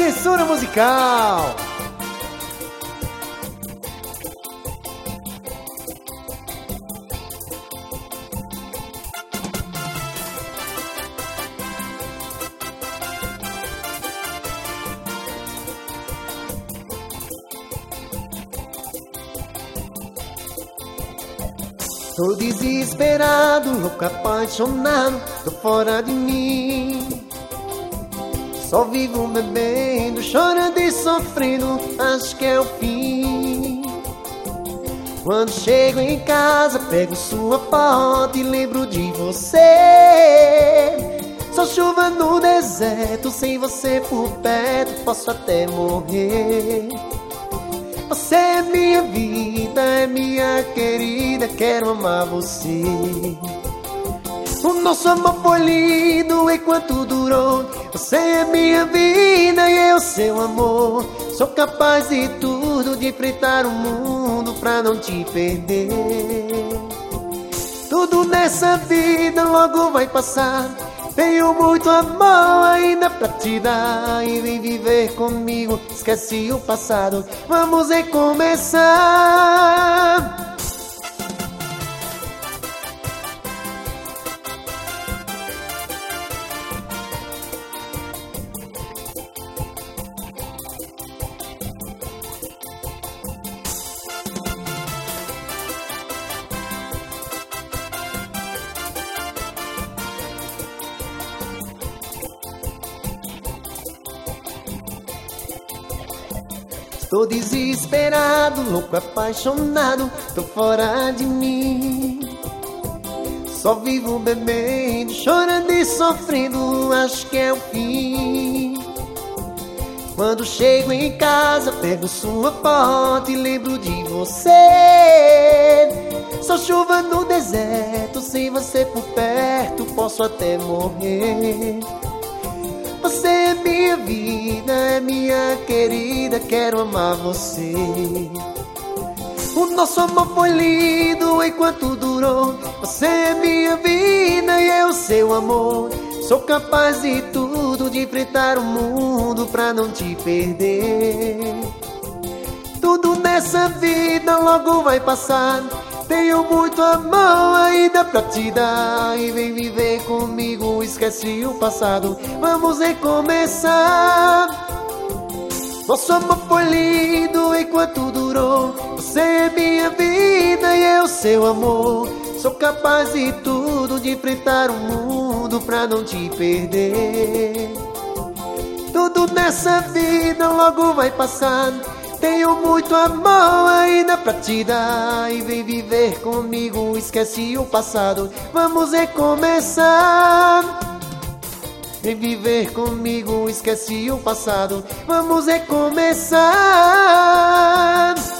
Censura musical. Tô desesperado, louco, apaixonado, tô fora de mim. Só vivo bebendo, chorando e sofrendo, acho que é o fim. Quando chego em casa, pego sua foto e lembro de você. Só chuva no deserto, sem você por perto, posso até morrer. Você é minha vida, é minha querida, quero amar você. O nosso amor foi lindo enquanto durou. Você é minha vida e eu seu amor. Sou capaz de tudo, de enfrentar o mundo pra não te perder. Tudo nessa vida logo vai passar. Tenho muito amor ainda pra te dar. E vem viver comigo, esquece o passado, vamos recomeçar. Tô desesperado, louco, apaixonado, tô fora de mim. Só vivo bebendo, chorando e sofrendo, acho que é o fim. Quando chego em casa, pego sua foto e lembro de você. Só chuva no deserto, sem você por perto, posso até morrer. Você é minha vida, é minha querida, quero amar você. O nosso amor foi lindo enquanto durou. Você é minha vida e eu seu amor. Sou capaz de tudo, de enfrentar o mundo pra não te perder. Tudo nessa vida logo vai passar. Tenho muito amor ainda pra te dar. E vem viver comigo, esquece o passado, vamos recomeçar. Nosso amor foi lindo enquanto durou. Você é minha vida e eu seu amor. Sou capaz de tudo, de enfrentar o mundo pra não te perder. Tudo nessa vida logo vai passar. Tenho muito amor ainda pra te dar. E vem viver comigo, esquece o passado, vamos recomeçar. Vem viver comigo, esquece o passado, vamos recomeçar.